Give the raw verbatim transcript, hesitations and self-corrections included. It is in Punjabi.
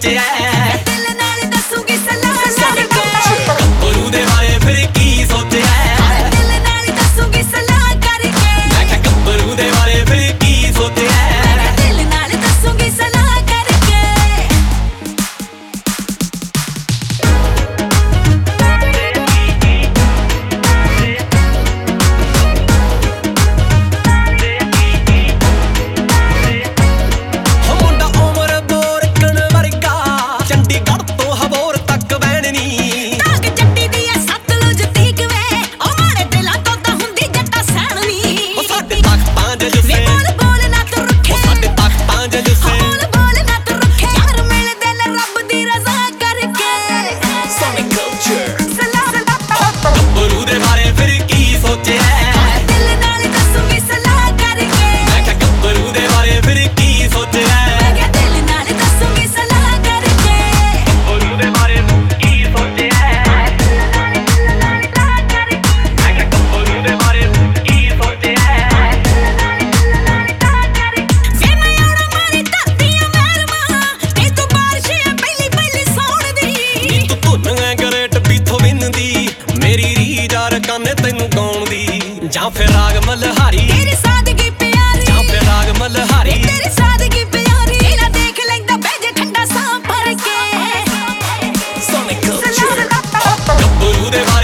ਸੋਚਿਆ ਦਿਲ ਨਾਲ ਦੱਸੂਗੀ ਸਲਾਹ ਕਰਕੇ ਗੱਭਰੂ ਦੇ ਬਾਰੇ ਫਿਰ ਕੀ ਸੋਚਿਆ ਦਿਲ ਨਾਲ ਦੱਸੂਗੀ ਸਲਾਹ ਕਰਕੇ ਮੈਂ ਕਿਹਾ ਗੱਭਰੂ ਦੇ ਬਾਰੇ ਫਿਰ ਕੀ ਸੋਚਿਆ ਦਿਲ ਨਾਲ ਦੱਸੂਗੀ ਸਲਾਹ ਕਰਕੇ ਹੋ ਮੁੰਡਾ ਉਮਰ ਬੋਰਕਣ ਵਰਗਾ ਚੰਡੀਗੜ੍ਹ ਤੋਂ ਹਬੋਰ ਤੱਕ ਵੈਣਨੀ ਤਾਗ ਜੱਟੀ ਦੀ ਐ ਸਤਲੁਜ ਤੀਕ ਵੇ ਉਹ ਮਾੜੇ ਦਿਲਾਂ ਤੋਂ ਤਾਂ ਹੁੰਦੀ ਜੱਟਾ ਸਹਿਣਨੀ ਉਹ ਸਾਡੇ ਤਖਤਾਂ ਦੇ ਜੁੱਸੇ ਬੋਲ ਬੋਲ ਨਾ ਤੂੰ ਰੁੱਖੇ ਉਹ ਸਾਡੇ ਤਖਤਾਂ ਦੇ ਜੁੱਸੇ ਬੋਲ ਬੋਲ ਨਾ ਤੂੰ ਰੁੱਖੇ ਯਾਰ ਮਿਲਦੇ ਨੇ ਰੱਬ ਦੀ ਰਜ਼ਾ ਕਰਕੇ Sonic Culture ਸਲਾਹ ਗੱਭਰੂ ਦੇ ਬਾਰੇ ਫਿਰ ਕੀ ਸੋਚਿਆ ਦਿਲ ਨਾਲ ਦੱਸੂਗੀ ਸਲਾਹ ਕਰਕੇ ਮੈਂ ਕਿਹਾ ਗੱਭਰੂ ਦੇ ਬਾਰੇ ਫਿਰ ਕੀ ਸੋਚਿਆ ਮੈਂ ਕਿਹਾ ਦਿਲ ਨਾਲ ਦੱਸੂਗੀ ਸਲਾਹ ਕਰਕੇ ਗੱਭਰੂ ਦੇ ਬਾਰੇ ਕੀ ਸੋਚਿਆ ਮੈਂ ਕਿਹਾ ਗੱਭਰੂ ਦੇ ਬਾਰੇ ਕੀ ਸੋਚਿਆ ਜੇ ਮੈਂ ਆਉਣਾ ਮਾਰੀ ਧਰਤੀਆਂ ਮਹਿਰਮਾ ਤੇ ਤੂੰ ਬਾਰਿਸ਼ ਐ ਪਹਿਲੀ ਪਹਿਲੀ ਸੌਣ ਦੀ ਨੀ ਤੂੰ ਧੁਨ ਐ ਗਰੇਟ ਪੀਥੋਂ ਵਿੰਨਦੀ ਮੇਰੀ ਰੀਜਾ ਰਕਾਨੇ ਤੈਨੂੰ ਗਾਉਣ ਦੀ ਜਾਂ ਫਿਰ ਰਾਗ ਮਲਹਾਰੀ ਤੇਰੀ ਸਾਦਗੀ ਪਿਆਰੀ ਜਾਂ ਫਿਰ ਰਾਗ ਮਲਹਾਰੀ ਤੇਰੀ ਸਾਦਗੀ ਪਿਆਰੀ ਇਹਨਾਂ ਦੇਖ ਲੈਂਦਾ ਬਹਿ ਜੇ ਠੰਡਾ ਸਾਹ ਭਰ ਕੇ Sonic Culture ਗੱਭਰੂ ਦੇ ਬਾਰੇ